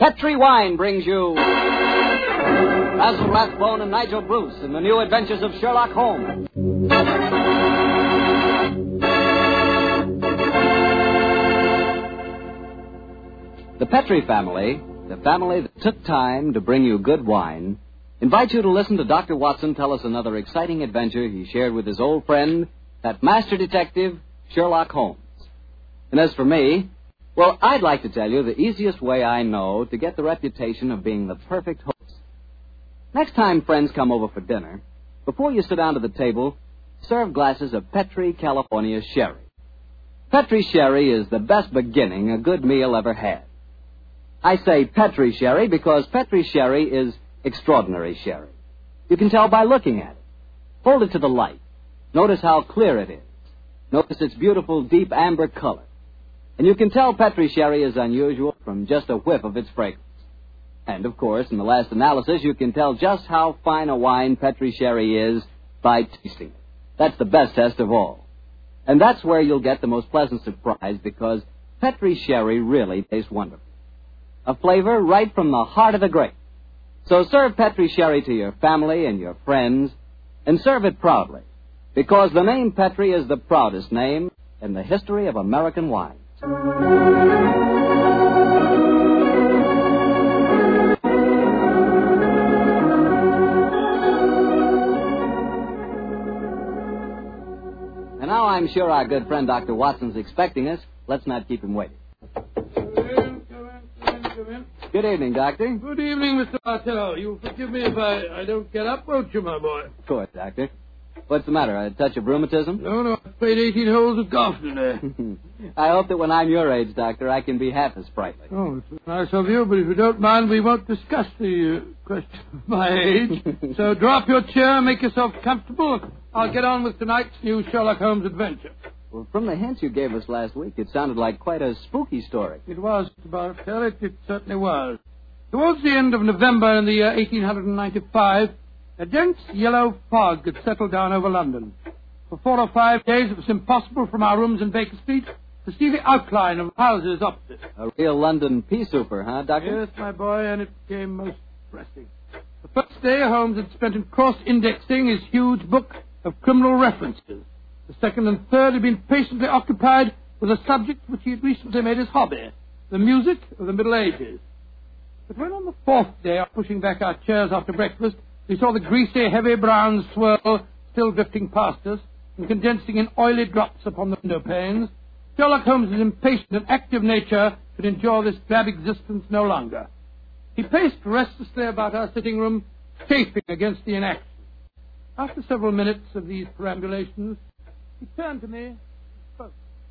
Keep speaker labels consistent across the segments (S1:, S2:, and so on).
S1: Petri Wine brings you Basil Rathbone and Nigel Bruce in the new adventures of Sherlock Holmes. The Petri family, the family that took time to bring you good wine, invites you to listen to Dr. Watson tell us another exciting adventure he shared with his old friend, that master detective, Sherlock Holmes. And as for me, well, I'd like to tell you the easiest way I know to get the reputation of being the perfect host. Next time friends come over for dinner, before you sit down to the table, serve glasses of Petri California Sherry. Petri Sherry is the best beginning a good meal ever had. I say Petri Sherry because Petri Sherry is extraordinary sherry. You can tell by looking at it. Hold it to the light. Notice how clear it is. Notice its beautiful, deep amber color. And you can tell Petri Sherry is unusual from just a whiff of its fragrance. And, of course, in the last analysis, you can tell just how fine a wine Petri Sherry is by tasting it. That's the best test of all. And that's where you'll get the most pleasant surprise, because Petri Sherry really tastes wonderful. A flavor right from the heart of the grape. So serve Petri Sherry to your family and your friends, and serve it proudly, because the name Petri is the proudest name in the history of American wines. And now I'm sure our good friend Dr. Watson's expecting us. Let's not keep him waiting.
S2: Come in.
S1: Good evening, Doctor.
S2: Good evening, Mr. Martello. You'll forgive me if I don't get up, won't you, my boy?
S1: Of course, Doctor. What's the matter, a touch of rheumatism?
S2: No, I've played 18 holes of golf today.
S1: I hope that when I'm your age, Doctor, I can be half as sprightly.
S2: Oh, it's nice of you, but if you don't mind, we won't discuss the question of my age. So drop your chair, make yourself comfortable. I'll get on with tonight's new Sherlock Holmes adventure.
S1: Well, from the hints you gave us last week, it sounded like quite a spooky story.
S2: It was, Mr. Bartell. It certainly was. Towards the end of November in the year 1895, a dense yellow fog had settled down over London. For 4 or 5 days, it was impossible from our rooms in Baker Street to see the outline of houses opposite.
S1: A real London pea souper, huh, Doctor?
S2: Yes, my boy, and it became most depressing. The first day, Holmes had spent in cross-indexing his huge book of criminal references. The second and third had been patiently occupied with a subject which he had recently made his hobby, the music of the Middle Ages. But when on the fourth day, pushing back our chairs after breakfast, we saw the greasy, heavy brown swirl still drifting past us and condensing in oily drops upon the window panes, Sherlock Holmes' impatient and active nature could endure this drab existence no longer. He paced restlessly about our sitting room, chafing against the inaction. After several minutes of these perambulations, he turned to me and spoke.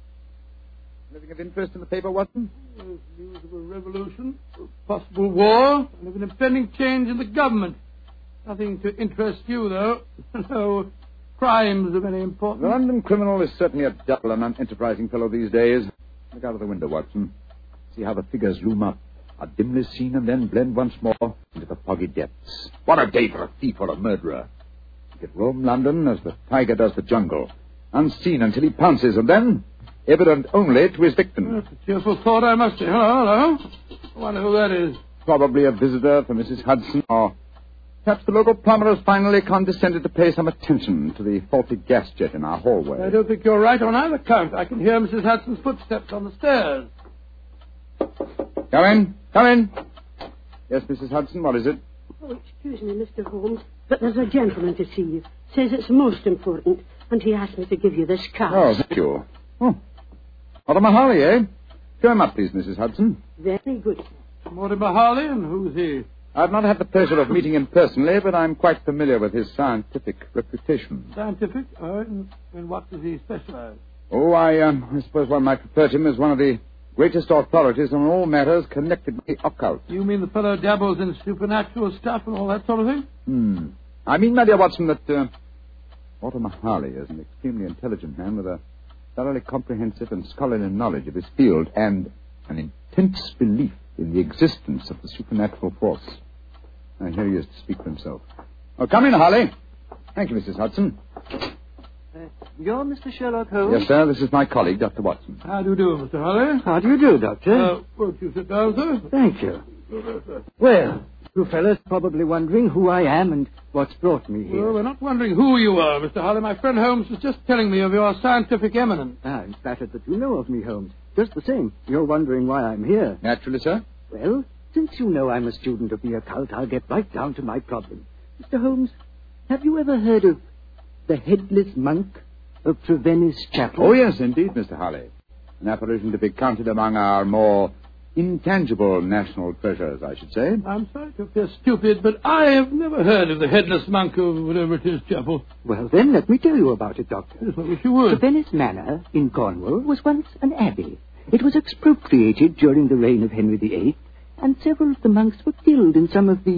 S3: Anything of interest in the paper, Watson?
S2: News of a revolution, a possible war, and of an impending change in the government. Nothing to interest you, though. No crimes of any importance.
S3: The London criminal is certainly a dull and unenterprising fellow these days. Look out of the window, Watson. See how the figures loom up, are dimly seen and then blend once more into the foggy depths. What a day for a thief or a murderer. He could roam London as the tiger does the jungle, unseen until he pounces, and then evident only to his victim.
S2: That's a cheerful thought, I must say. Hello. I wonder who that is.
S3: Probably a visitor for Mrs. Hudson, or perhaps the local plumber has finally condescended to pay some attention to the faulty gas jet in our hallway.
S2: I don't think you're right on either count. I can hear Mrs. Hudson's footsteps on the stairs.
S3: Come in. Come in. Yes, Mrs. Hudson, what is it?
S4: Oh, excuse me, Mr. Holmes, but there's a gentleman to see you. Says it's most important, and he asked me to give you this card.
S3: Oh, thank you. Oh, Mortimer Harley, eh? Show him up, please, Mrs. Hudson.
S4: Very good.
S2: Mortimer Harley, and who's he?
S3: I've not had the pleasure of meeting him personally, but I'm quite familiar with his scientific reputation.
S2: Scientific? In what does he specialize?
S3: Oh, I suppose one might refer to him as one of the greatest authorities on all matters connected with the occult.
S2: You mean the fellow dabbles in supernatural stuff and all that sort of thing?
S3: I mean, my dear Watson, that Mortimer Harley is an extremely intelligent man with a thoroughly comprehensive and scholarly knowledge of his field and an intense belief in the existence of the supernatural force. Here he is to speak for himself. Oh, come in, Harley. Thank you, Mrs. Hudson.
S1: You're Mr. Sherlock Holmes?
S3: Yes, sir. This is my colleague, Dr. Watson.
S2: How do you do, Mr. Harley?
S5: How do you do, Doctor?
S2: Won't you sit down, sir?
S5: Thank you. Well, you fellas probably wondering who I am and what's brought me here.
S2: Well, we're not wondering who you are, Mr. Holly. My friend Holmes was just telling me of your scientific eminence.
S5: I'm flattered that you know of me, Holmes. Just the same, you're wondering why I'm here.
S3: Naturally, sir.
S5: Well, since you know I'm a student of the occult, I'll get right down to my problem. Mr. Holmes, have you ever heard of the headless monk of Trevennis Chapel?
S3: Oh, yes, indeed, Mr. Holly. An apparition to be counted among our more intangible national treasures, I should say.
S2: I'm sorry to appear stupid, but I have never heard of the headless monk of whatever it is, Chapel.
S5: Well, then, let me tell you about it, Doctor.
S2: Yes, I wish you would.
S5: Trevennis Manor in Cornwall was once an abbey. It was expropriated during the reign of Henry VIII, and several of the monks were killed in some of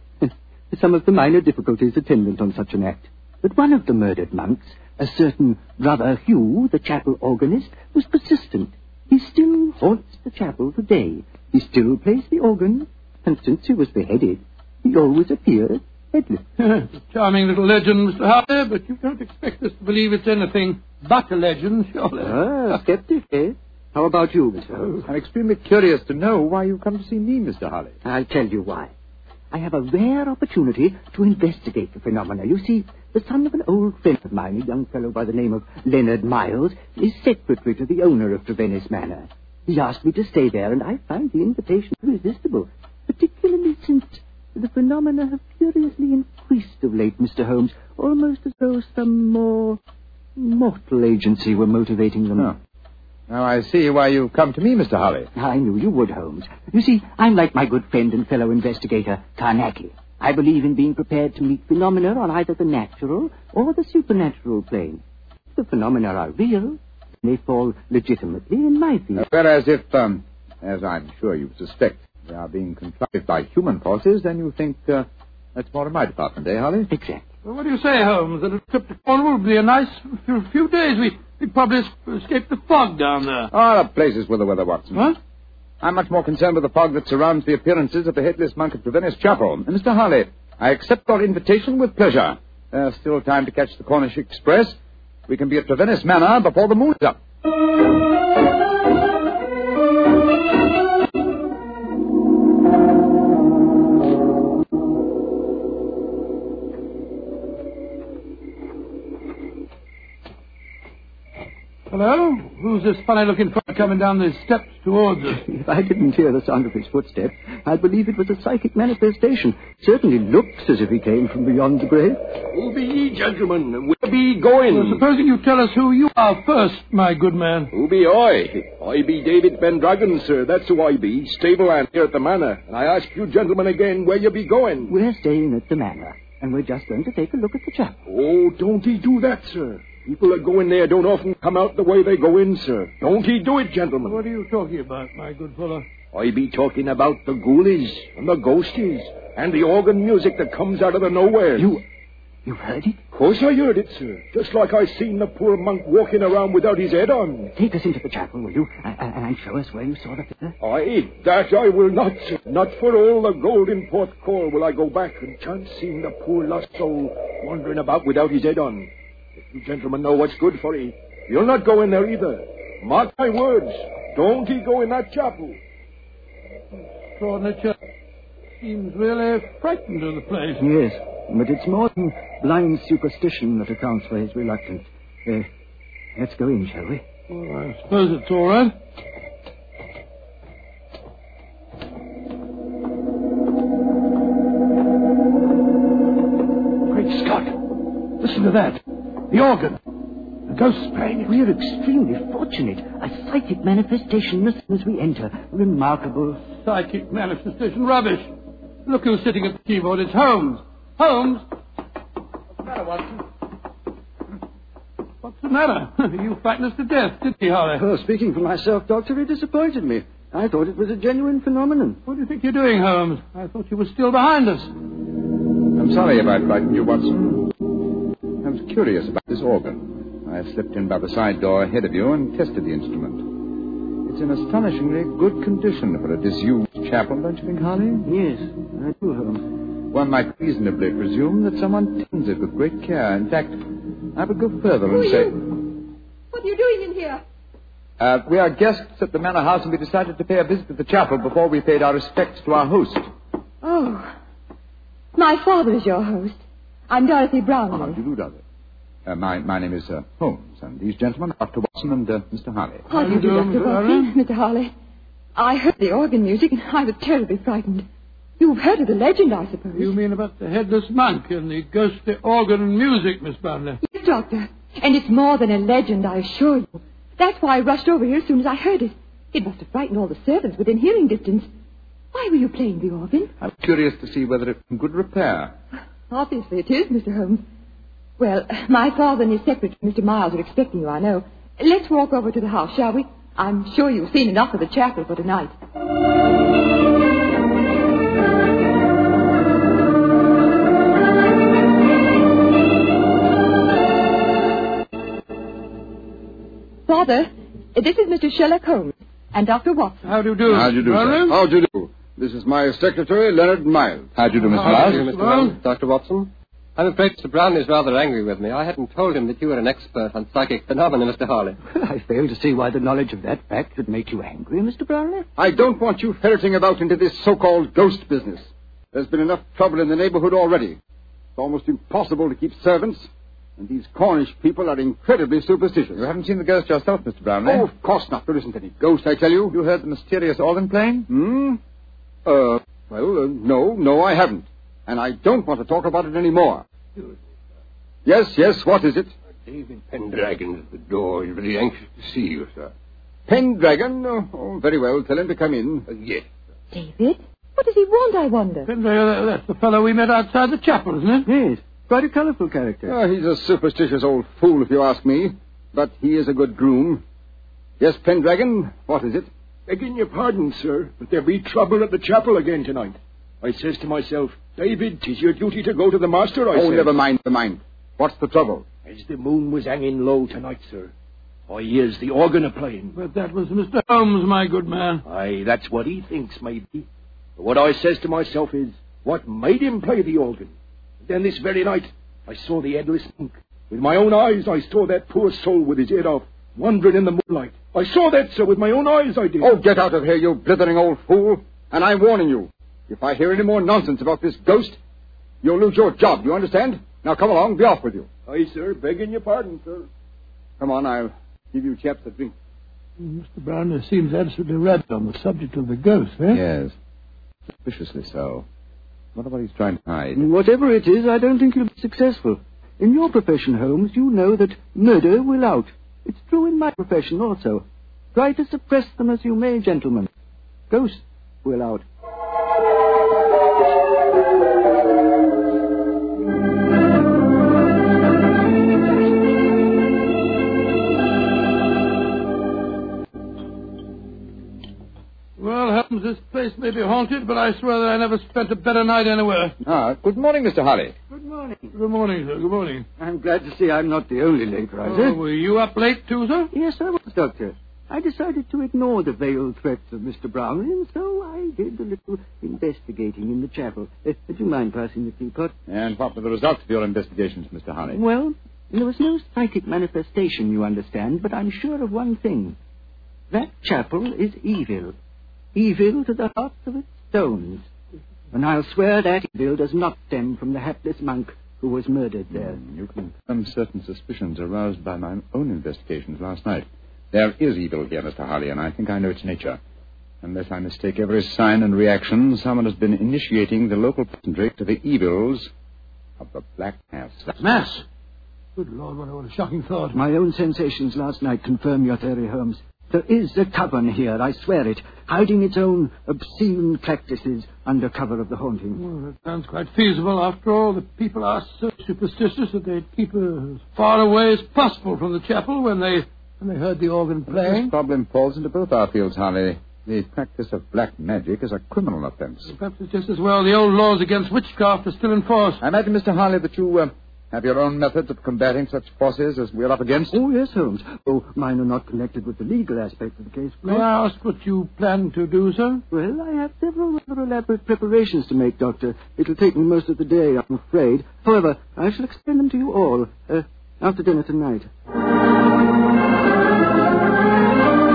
S5: the minor difficulties attendant on such an act. But one of the murdered monks, a certain Brother Hugh, the chapel organist, was persistent. He still haunts the chapel today. He still plays the organ, and since he was beheaded, he always appears headless.
S2: It's a charming little legend, Mr. Harley, but you don't expect us to believe it's anything but a legend, surely.
S5: Ah, skeptic, eh? How about you, Mr. Holmes?
S3: I'm extremely curious to know why you come to see me, Mr. Holly.
S5: I'll tell you why. I have a rare opportunity to investigate the phenomena. You see, the son of an old friend of mine, a young fellow by the name of Leonard Miles, is secretary to the owner of Trevennis Manor. He asked me to stay there, and I find the invitation irresistible, particularly since the phenomena have curiously increased of late, Mr. Holmes, almost as though some more mortal agency were motivating them.
S3: Oh. Now I see why you've come to me, Mr. Holly.
S5: I knew you would, Holmes. You see, I'm like my good friend and fellow investigator, Carnacki. I believe in being prepared to meet phenomena on either the natural or the supernatural plane. If the phenomena are real, they fall legitimately in my field.
S3: Whereas if, as I'm sure you suspect, they are being contrived by human forces, then you think that's more in my department, eh, Holly?
S5: Exactly.
S2: Well, what do you say, Holmes? That a trip to Cornwall would be a nice few days. We'd probably escape the fog down there.
S3: Ah, the places with the weather, Watson.
S2: What?
S3: I'm much more concerned with the fog that surrounds the appearances of the headless monk at Trevennis Chapel. And Mr. Harley, I accept your invitation with pleasure. There's still time to catch the Cornish Express. We can be at Trevennis Manor before the moon's up.
S2: Hello? Who's this funny-looking fellow coming down the steps towards us?
S5: If I didn't hear the sound of his footsteps, I'd believe it was a psychic manifestation. Certainly looks as if he came from beyond the grave.
S6: Who be ye, gentlemen? Where be ye going?
S2: Well, supposing you tell us who you are first, my good man.
S6: Who be I? I be David Pendragon, sir. That's who I be. Stableman here at the manor. And I ask you gentlemen again where you be going.
S5: We're staying at the manor, and we're just going to take a look at the chapel.
S6: Oh, don't ye do that, sir. People that go in there don't often come out the way they go in, sir. Don't ye do it, gentlemen.
S2: What are you talking about, my good fellow?
S6: I be talking about the ghoulies and the ghosties and the organ music that comes out of the nowhere.
S5: You heard it?
S6: Of course I heard it, sir. Just like I seen the poor monk walking around without his head on.
S5: Take us into the chapel, will you? And show us where you saw the figure.
S6: Aye, that I will not, sir. Not for all the gold in Port Call will I go back and chance seeing the poor lost soul wandering about without his head on. You gentlemen know what's good for ye. You'll not go in there either. Mark my words. Don't ye go in that chapel.
S2: Extraordinary chap. Seems really frightened of the place.
S5: Yes, but it's more than blind superstition that accounts for his reluctance. Let's go in, shall we?
S2: Well, I suppose it's all right.
S6: Great Scott. Listen to that. The organ. The ghost playing.
S5: We're extremely fortunate. A psychic manifestation as soon as we enter. Remarkable.
S2: Psychic manifestation. Rubbish. Look who's sitting at the keyboard. It's Holmes. Holmes? What's the matter, Watson? What's the matter? You frightened us to death, didn't you, Holly?
S5: Well, speaking for myself, Doctor, it disappointed me. I thought it was a genuine phenomenon.
S2: What do you think you're doing, Holmes? I thought you were still behind us.
S3: I'm sorry if I frightened you, Watson. I was curious about this organ. I slipped in by the side door ahead of you and tested the instrument. It's in astonishingly good condition for a disused chapel, don't you think, Harley?
S5: Yes, I do, Holmes.
S3: One might reasonably presume that someone tends it with great care. In fact, I would go further and say...
S7: What are you doing in here?
S3: We are guests at the Manor House, and we decided to pay a visit to the chapel before we paid our respects to our host.
S7: Oh. My father is your host. I'm Dorothy Brownlee.
S3: How do you do, Dorothy? My name is Holmes, and these gentlemen, Dr. Watson and Mr. Harley.
S7: How do you do, Dr. Watson? Mr. Harley. I heard the organ music, and I was terribly frightened. You've heard of the legend, I suppose.
S2: You mean about the headless monk and the ghostly organ and music, Miss Brownlee?
S7: Yes, Doctor. And it's more than a legend, I assure you. That's why I rushed over here as soon as I heard it. It must have frightened all the servants within hearing distance. Why were you playing the organ?
S3: I'm curious to see whether it's in good repair.
S7: Obviously it is, Mr. Holmes. Well, my father and his secretary, Mr. Miles, are expecting you, I know. Let's walk over to the house, shall we? I'm sure you've seen enough of the chapel for tonight. Father, this is Mr. Sherlock Holmes and Dr. Watson.
S2: How do you do?
S8: How do you do, sir? How do you do? This is my secretary, Leonard Miles.
S3: How do you do, Mr.
S9: How do you
S3: Miles?
S9: do, Mr. Holmes? Dr. Watson? I'm afraid Mr. Brownlee is rather angry with me. I hadn't told him that you were an expert on psychic phenomena, Mr. Harley.
S5: I fail to see why the knowledge of that fact should make you angry, Mr. Brownlee.
S8: I don't want you ferreting about into this so-called ghost business. There's been enough trouble in the neighborhood already. It's almost impossible to keep servants, and these Cornish people are incredibly superstitious.
S3: You haven't seen the ghost yourself, Mr. Brownlee?
S8: Oh, of course not. There isn't any ghost, I tell you.
S3: You heard the mysterious organ playing?
S8: No, I haven't. And I don't want to talk about it anymore. Yes, what is it?
S6: David Pendragon at the door. He's very anxious to see you, sir.
S8: Pendragon? Oh, very well. Tell him to come in.
S6: Yes.
S7: David? What does he want, I wonder?
S2: That's the fellow we met outside the chapel, isn't it?
S5: Yes, quite a colourful character.
S8: He's a superstitious old fool, if you ask me. But he is a good groom. Yes, Pendragon, what is it?
S6: Begging your pardon, sir, but there'll be trouble at the chapel again tonight. I says to myself, David, 'tis your duty to go to the master, I says.
S8: Never mind. What's the trouble?
S6: As the moon was hanging low tonight, sir, I hears the organ a-playing.
S2: But that was Mr. Holmes, my good man.
S6: Aye, that's what he thinks, maybe. But what I says to myself is, what made him play the organ? And then this very night, I saw the headless monk. With my own eyes, I saw that poor soul with his head off, wandering in the moonlight. I saw that, sir, with my own eyes, I did.
S8: Oh, get out of here, you blithering old fool. And I'm warning you. If I hear any more nonsense about this ghost, you'll lose your job, you understand? Now, come along, be off with you.
S6: Aye, sir, begging your pardon, sir.
S8: Come on, I'll give you chaps a drink.
S2: Mr. Brownlee seems absolutely rabid on the subject of the ghost, eh?
S3: Yes. Suspiciously so. Wonder what he's trying to hide.
S5: Whatever it is, I don't think you'll be successful. In your profession, Holmes, you know that murder will out. It's true in my profession also. Try to suppress them as you may, gentlemen. Ghosts will out.
S2: Well, Holmes, this place may be haunted, but I swear that I never spent a better night anywhere.
S3: Good morning, Mr. Harley.
S5: Good morning.
S2: Good morning, sir. Good morning.
S5: I'm glad to see I'm not the only late riser.
S2: Oh, were you up late, too, sir?
S5: Yes, I was, Doctor. I decided to ignore the veiled threats of Mr. Brownlee, and so I did a little investigating in the chapel. Do you mind passing the teapot?
S3: And what were the results of your investigations, Mr. Harley?
S5: Well, there was no psychic manifestation, you understand, but I'm sure of one thing. That chapel is evil. Evil to the hearts of its stones. And I'll swear that evil does not stem from the hapless monk who was murdered there.
S3: You confirm certain suspicions aroused by my own investigations last night. There is evil here, Mr. Harley, and I think I know its nature. Unless I mistake every sign and reaction, someone has been initiating the local peasantry to the evils of the Black Mass.
S2: Mass? Good Lord, what a shocking thought.
S5: My own sensations last night confirm your theory, Holmes. There is a coven here, I swear it, hiding its own obscene practices under cover of the haunting.
S2: Well, that sounds quite feasible. After all, the people are so superstitious that they'd keep as far away as possible from the chapel when they heard the organ playing.
S3: This problem falls into both our fields, Harley. The practice of black magic is a criminal offense.
S2: Perhaps it's just as well the old laws against witchcraft are still in force.
S3: I imagine, Mr. Harley, that you have your own methods of combating such forces as we're up against.
S5: Oh, yes, Holmes. Oh, mine are not connected with the legal aspect of the case.
S2: May I ask what you plan to do, sir?
S5: Well, I have several rather elaborate preparations to make, Doctor. It'll take me most of the day, I'm afraid. However, I shall explain them to you all after dinner tonight.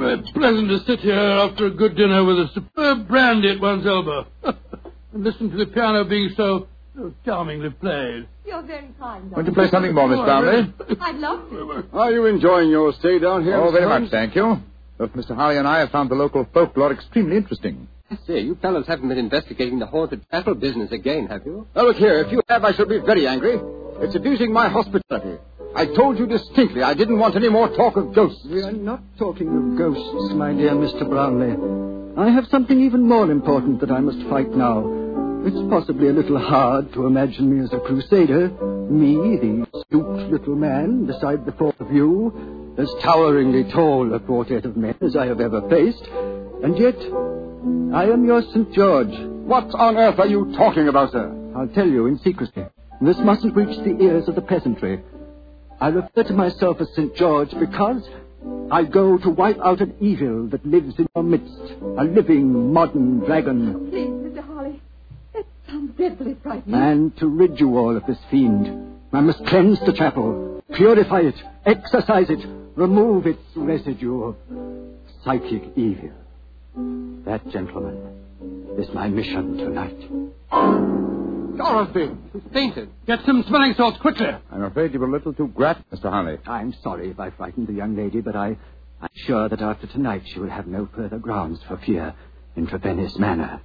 S2: very pleasant to sit here after a good dinner with a superb brandy at one's elbow. And listen to the piano being so charmingly played.
S7: You're very kind.
S3: Want to play something more, Miss Brownlee?
S7: I'd love to.
S8: Are you enjoying your stay down here?
S3: Oh,
S8: Mr.
S3: very
S8: Holmes?
S3: much, thank you. Both Mr. Harley and I have found the local folklore extremely interesting.
S9: I say, you fellows haven't been investigating the haunted chapel business again, have you?
S8: Now, look here. If you have, I shall be very angry. It's abusing my hospitality. I told you distinctly I didn't want any more talk of ghosts.
S5: We are not talking of ghosts, my dear Mr. Brownlee. I have something even more important that I must fight now. It's possibly a little hard to imagine me as a crusader. Me, the stooped little man, beside the four of you, as toweringly tall a quartet of men as I have ever faced. And yet, I am your St. George.
S8: What on earth are you talking about, sir?
S5: I'll tell you in secrecy. This mustn't reach the ears of the peasantry. I refer to myself as St. George because I go to wipe out an evil that lives in your midst. A living, modern dragon.
S7: Please, Mr. Harley. That sounds dreadfully frightening.
S5: And to rid you all of this fiend, I must cleanse the chapel, purify it, exorcise it, remove its residue of psychic evil. That, gentlemen, is my mission tonight.
S2: Dorothy!
S9: She's fainted.
S2: Get some smelling salts, quickly.
S3: I'm afraid you were a little too gruff, Mr. Harley.
S5: I'm sorry if I frightened the young lady, but I'm sure that after tonight she will have no further grounds for fear in Trevennis Manor.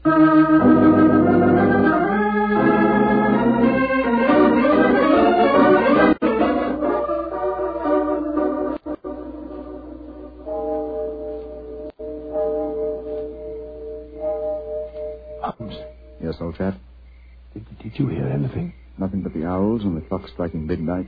S2: Holmes,
S3: Yes, old chap?
S2: did you hear anything?
S3: Nothing but the owls and the clock striking midnight.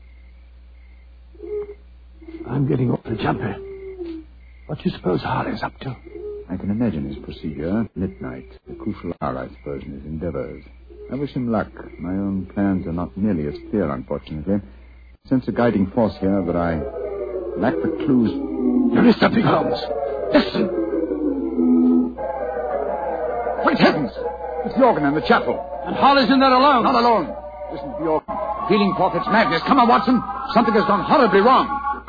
S2: I'm getting awfully jumpy. What do you suppose Harley's up to?
S3: I can imagine his procedure. Midnight, the crucial hour, I suppose, in his endeavors. I wish him luck. My own plans are not nearly as clear, unfortunately. Since a guiding force here, but I lack the clues.
S2: There is something, Holmes. Listen.
S3: Great heavens! It's the organ in the chapel.
S2: And Harley's in there alone.
S3: Not alone. Listen to the organ. Feeling forth its madness. Come on, Watson. Something has gone horribly wrong.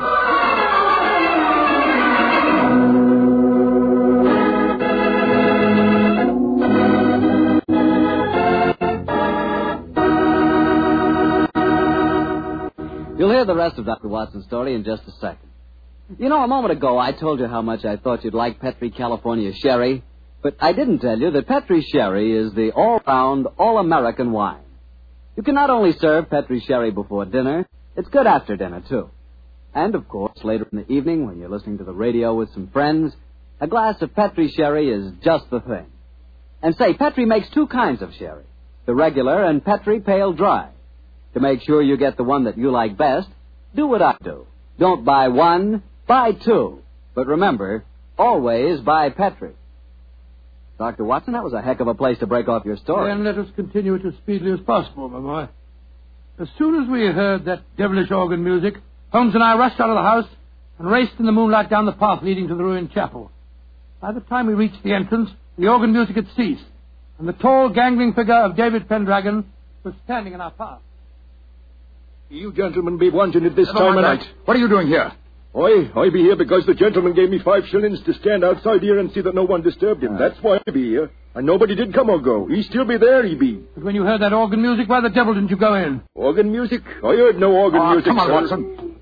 S1: You'll hear the rest of Dr. Watson's story in just a second. You know, a moment ago I told you how much I thought you'd like Petri California Sherry, but I didn't tell you that Petri Sherry is the all-round, all-American wine. You can not only serve Petri Sherry before dinner, it's good after dinner, too. And, of course, later in the evening when you're listening to the radio with some friends, a glass of Petri Sherry is just the thing. And say, Petri makes two kinds of sherry, the regular and Petri Pale Dry. To make sure you get the one that you like best, do what I do. Don't buy one, buy two. But remember, always buy Petri. Dr. Watson, that was a heck of a place to break off your story.
S2: Then let us continue it as speedily as possible, my boy. As soon as we heard that devilish organ music, Holmes and I rushed out of the house and raced in the moonlight down the path leading to the ruined chapel. By the time we reached the entrance, the organ music had ceased, and the tall, gangling figure of David Pendragon was standing in our path.
S6: You gentlemen be wanting at this time of night.
S3: What are you doing here?
S6: I be here because the gentleman gave me 5 shillings to stand outside here and see that no one disturbed him. That's why I be here. And nobody did come or go. He still be there, he be.
S2: But when you heard that organ music, why the devil didn't you go in?
S6: Organ music? I heard no organ music,
S3: come on,
S6: sir.
S3: Watson.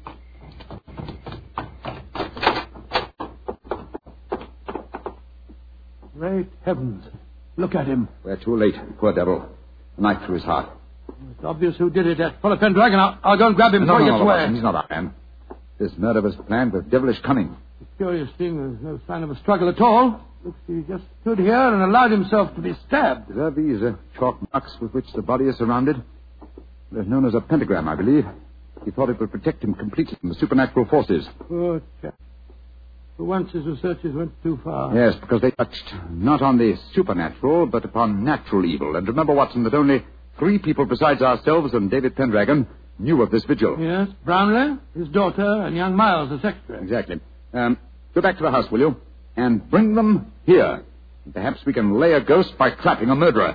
S2: Great heavens. Look at him.
S3: We're too late. Poor devil. A knife through his heart.
S2: It's obvious who did it. That fellow Pendragon. I'll go and grab him before he gets away.
S3: Watson, he's not our man. This murder was planned with devilish cunning.
S2: The curious thing, there's no sign of a struggle at all. Looks he just stood here and allowed himself to be stabbed.
S3: Are these chalk marks with which the body is surrounded? They're known as a pentagram, I believe. He thought it would protect him completely from the supernatural forces.
S2: Poor chap. For once his researches went too far.
S3: Yes, because they touched not on the supernatural, but upon natural evil. And remember, Watson, that only 3 people besides ourselves and David Pendragon knew of this vigil.
S2: Yes, Brownlee, his daughter, and young Miles, the secretary.
S3: Exactly. Go back to the house, will you? And bring them here. Perhaps we can lay a ghost by trapping a murderer.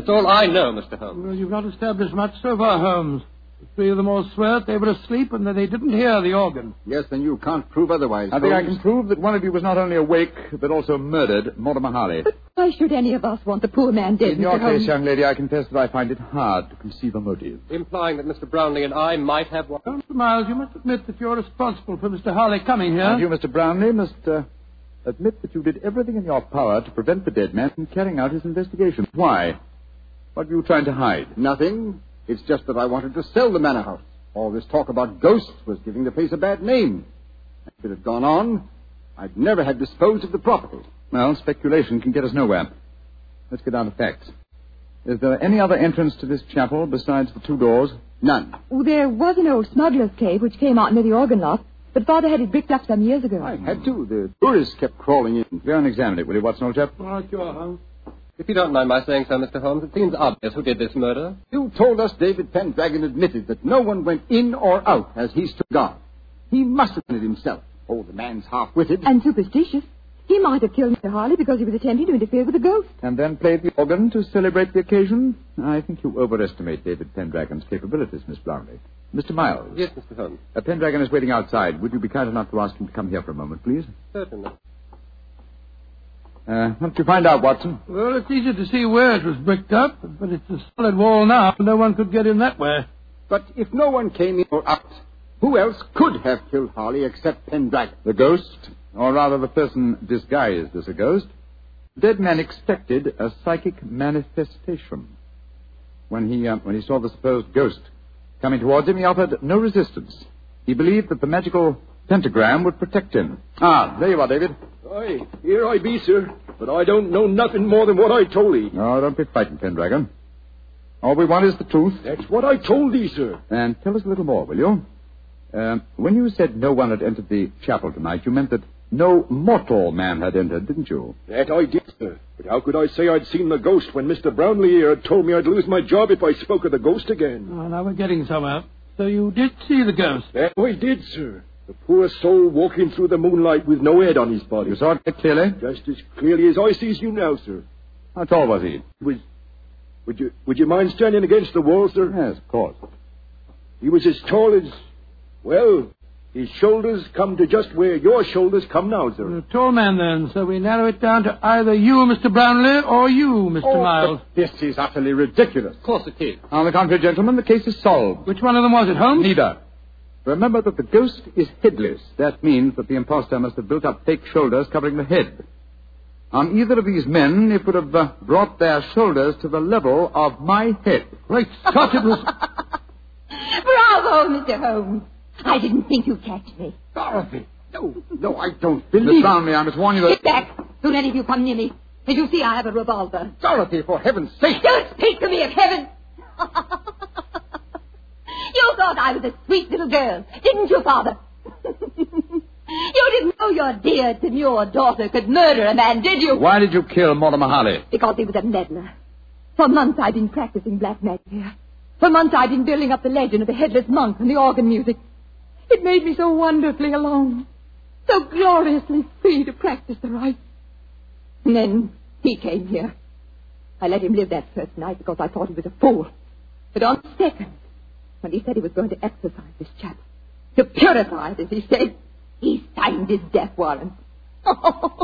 S9: That's all I know, Mr. Holmes.
S2: Well, you've not established much so far, Holmes. The three of them all swear that they were asleep and that they didn't hear the organ.
S8: Yes, then you can't prove otherwise.
S3: I think I
S8: Holmes.
S3: can prove that one of you was not only awake, but also murdered Mortimer Harley.
S7: But why should any of us want the poor man dead,
S3: In your
S7: Mr. Holmes?
S3: case, young lady, I confess that I find it hard to conceive a motive.
S9: Implying that Mr. Brownlee and I might have one.
S2: Mr. Miles, you must admit that you're responsible for Mr. Harley coming here.
S3: And you, Mr. Brownlee, must admit that you did everything in your power to prevent the dead man from carrying out his investigation. Why? What were you trying to hide?
S8: Nothing. It's just that I wanted to sell the manor house. All this talk about ghosts was giving the place a bad name. If it had gone on, I'd never have disposed of the property.
S3: Well, speculation can get us nowhere. Let's get down to facts. Is there any other entrance to this chapel besides the two doors?
S8: None.
S7: Oh, there was an old smuggler's cave which came out near the organ loft, but Father had it bricked up some years ago.
S8: I had to. The tourists kept crawling in.
S3: Go and examine it, will you, Watson, old chap?
S2: All right, you are, Holmes.
S9: If you don't mind my saying so, Mr. Holmes, it seems obvious who did this murder.
S8: You told us David Pendragon admitted that no one went in or out as he stood guard. He must have done it himself. Oh, the man's half-witted.
S7: And superstitious. He might have killed Mr. Harley because he was attempting to interfere with the ghost.
S3: And then played the organ to celebrate the occasion? I think you overestimate David Pendragon's capabilities, Miss Brownlee. Mr. Miles.
S9: Yes, Mr. Holmes.
S3: Pendragon is waiting outside. Would you be kind enough to ask him to come here for a moment, please?
S9: Certainly.
S3: What did you find out, Watson?
S2: Well, it's easy to see where it was bricked up, but it's a solid wall now. No one could get in that way.
S8: But if no one came in or out, who else could have killed Harley except Pendragon?
S3: The ghost, or rather the person disguised as a ghost. The dead man expected a psychic manifestation. When he saw the supposed ghost coming towards him, he offered no resistance. He believed that the magical pentagram would protect him. Ah, there you are, David.
S6: Aye, here I be, sir. But I don't know nothing more than what I told thee.
S3: No, don't be frightened, Pendragon. All we want is the truth.
S6: That's what I told thee, sir.
S3: And tell us a little more, will you? When you said no one had entered the chapel tonight, you meant that no mortal man had entered, didn't you?
S6: That I did, sir. But how could I say I'd seen the ghost when Mr. Brownlee here had told me I'd lose my job if I spoke of the ghost again?
S2: Oh, now we're getting somewhere. So you did see the ghost?
S6: That I did, sir. The poor soul walking through the moonlight with no head on his body.
S3: You saw it clearly?
S6: Just as clearly as I sees you now, sir.
S3: How tall was he?
S6: Would you mind standing against the wall, sir?
S3: Yes, of course.
S6: He was as tall as, well, his shoulders come to just where your shoulders come now, sir.
S2: You're a tall man, then, so we narrow it down to either you, Mr. Brownlee, or you, Mr. Miles.
S3: This is utterly ridiculous.
S9: Of course it is.
S3: On the contrary, gentlemen, the case is solved.
S2: Which one of them was it, Holmes?
S3: Neither. Remember that the ghost is headless. That means that the impostor must have built up fake shoulders covering the head. On either of these men, it would have brought their shoulders to the level of my head.
S2: Great Scott, it was...
S7: Bravo, Mr. Holmes. I didn't think you'd catch me.
S8: Dorothy! No, I don't
S3: Miss
S8: believe it.
S3: Brownlee, I must warn you that...
S7: Get back. Don't any of you come near me. As you see, I have a revolver.
S8: Dorothy, for heaven's sake!
S7: Don't speak to me of heaven. You thought I was a sweet little girl, didn't you, Father? You didn't know your dear, demure daughter could murder a man, did you?
S3: Why did you kill Mortimer Harley?
S7: Because he was a meddler. For months I've been practicing black magic here. For months I've been building up the legend of the headless monk and the organ music. It made me so wonderfully alone, so gloriously free to practice the rites. And then he came here. I let him live that first night because I thought he was a fool. But on the second, when he said he was going to exorcise this chapel, to purify it, as he said, he signed his death warrant. If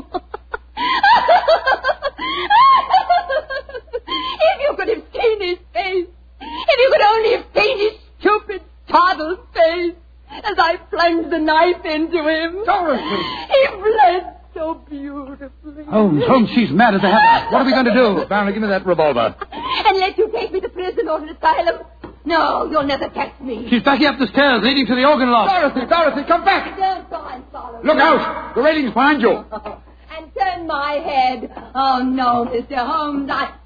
S7: you could have seen his face, if you could only have seen his stupid, toddled face, as I plunged the knife into him.
S8: Dorothy!
S7: He bled so beautifully.
S2: Holmes, she's mad as a hatter. What are we going to do?
S3: Brownlee, give me that revolver.
S7: And let you take me to prison or an asylum? No, you'll never catch me.
S2: She's backing up the stairs leading to the organ loft.
S8: Dorothy, come back!
S7: Don't go and follow
S3: Look
S7: me.
S3: out! The railing's behind you.
S7: And turn my head. Oh, no, Mr. Holmes,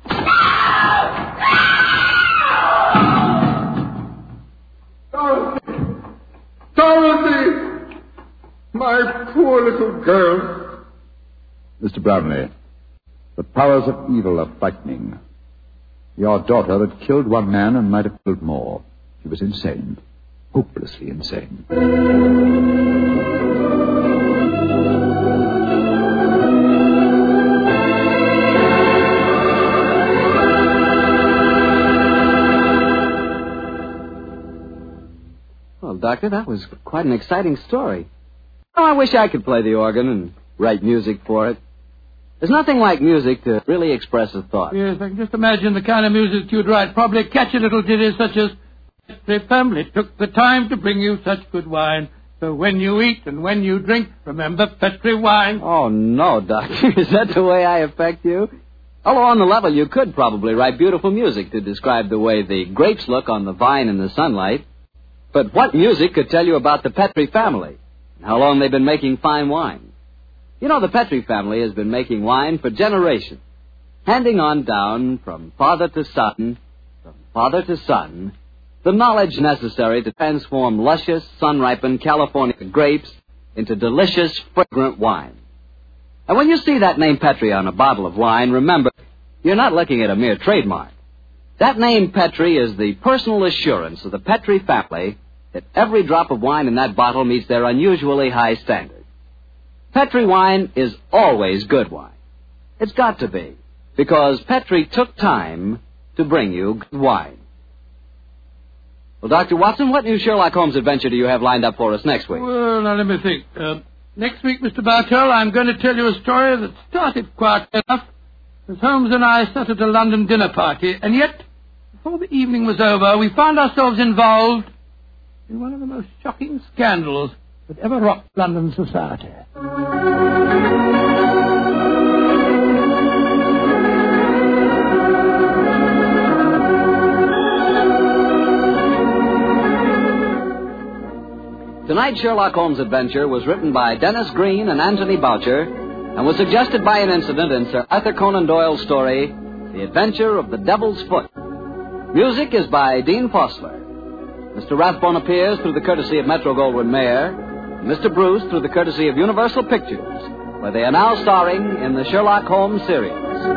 S8: Dorothy! My poor little girl.
S3: Mr. Brownlee, the powers of evil are frightening. Your daughter had killed one man and might have killed more. She was insane. Hopelessly insane.
S1: Doctor. That was quite an exciting story. Oh, I wish I could play the organ and write music for it. There's nothing like music to really express a thought.
S2: Yes, I can just imagine the kind of music you'd write. Probably catchy little ditties such as, "The family took the time to bring you such good wine. So when you eat and when you drink, remember Petri wine."
S1: Oh, no, Doctor. Is that the way I affect you? Although on the level, you could probably write beautiful music to describe the way the grapes look on the vine in the sunlight. But what music could tell you about the Petri family and how long they've been making fine wine? You know, the Petri family has been making wine for generations, handing on down from father to son, the knowledge necessary to transform luscious, sun-ripened California grapes into delicious, fragrant wine. And when you see that name Petri on a bottle of wine, remember, you're not looking at a mere trademark. That name Petri is the personal assurance of the Petri family that every drop of wine in that bottle meets their unusually high standard. Petri wine is always good wine. It's got to be, because Petri took time to bring you good wine. Well, Dr. Watson, what new Sherlock Holmes adventure do you have lined up for us next week?
S2: Well, now let me think. Next week, Mr. Bartell, I'm going to tell you a story that started quite enough as Holmes and I sat at a London dinner party, and yet, before the evening was over, we found ourselves involved in one of the most shocking scandals that ever rocked London society.
S1: Tonight's Sherlock Holmes adventure was written by Dennis Green and Anthony Boucher and was suggested by an incident in Sir Arthur Conan Doyle's story, The Adventure of the Devil's Foot. Music is by Dean Fossler. Mr. Rathbone appears through the courtesy of Metro-Goldwyn-Mayer, and Mr. Bruce through the courtesy of Universal Pictures, where they are now starring in the Sherlock Holmes series.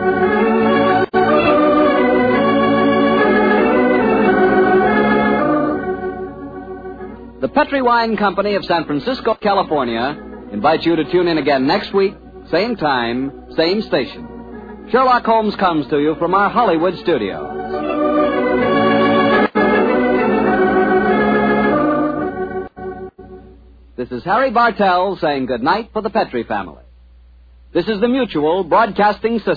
S1: The Petri Wine Company of San Francisco, California, invites you to tune in again next week, same time, same station. Sherlock Holmes comes to you from our Hollywood studios. This is Harry Bartell saying good night for the Petri family. This is the Mutual Broadcasting System.